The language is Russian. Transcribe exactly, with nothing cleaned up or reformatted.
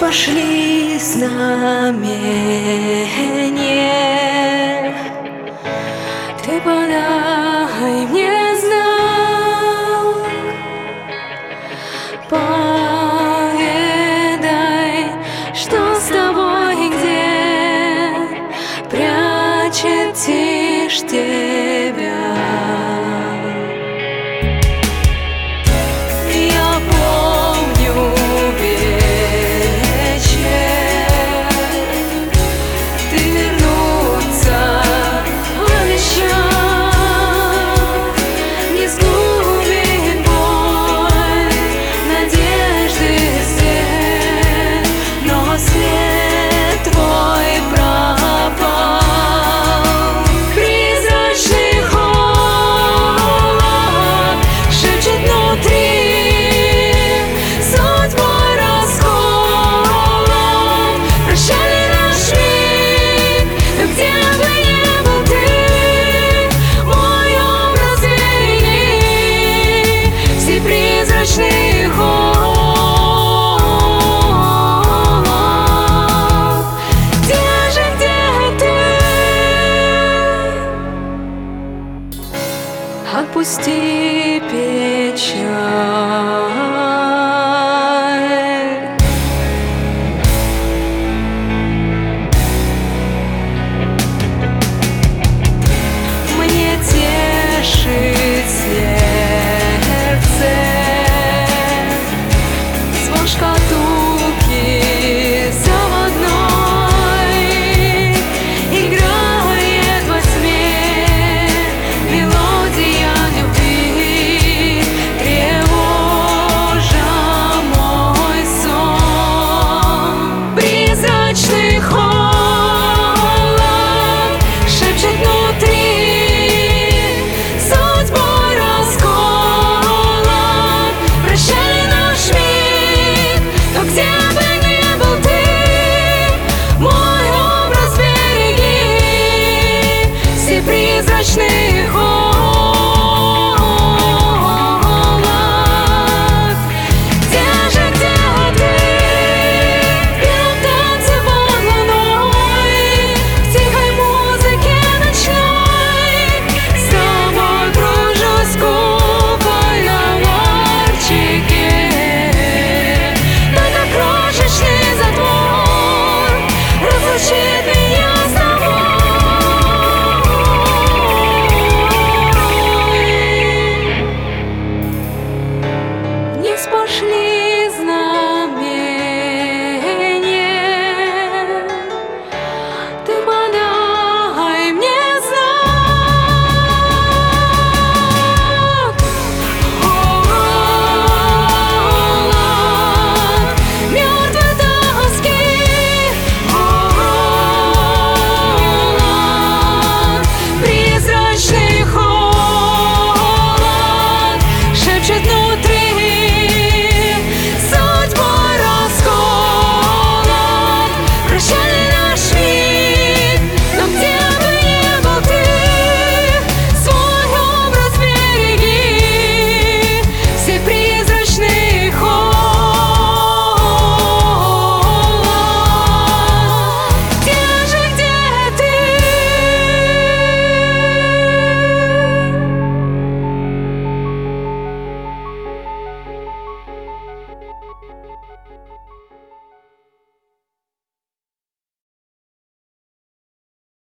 пошли знамения, ты подай мне знак, поведай, что с тобой и где прячет тишь тебя. Отпусти печаль, мне тешит сердце звон шкатулки заводной, играет во тьме мелодия любви, тревожа мой сон. Призрачный холод шепчет внутри, судьбой расколот. Прощай наш миг, но где бы ни был ты, мой образ береги. Все призрачный холод